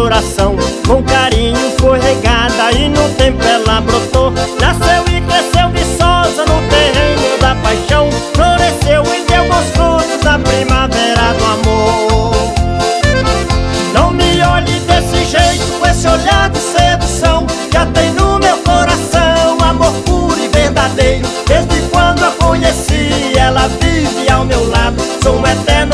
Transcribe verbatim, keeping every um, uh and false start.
coração. Com carinho foi regada e no tempo ela brotou. Nasceu e cresceu viçosa no terreno da paixão. Floresceu e deu bons frutos da primavera do amor. Não me olhe desse jeito, com esse olhar de sedução. Já tem no meu coração amor puro e verdadeiro. Desde quando a conheci, ela vive ao meu lado. Sou um eterno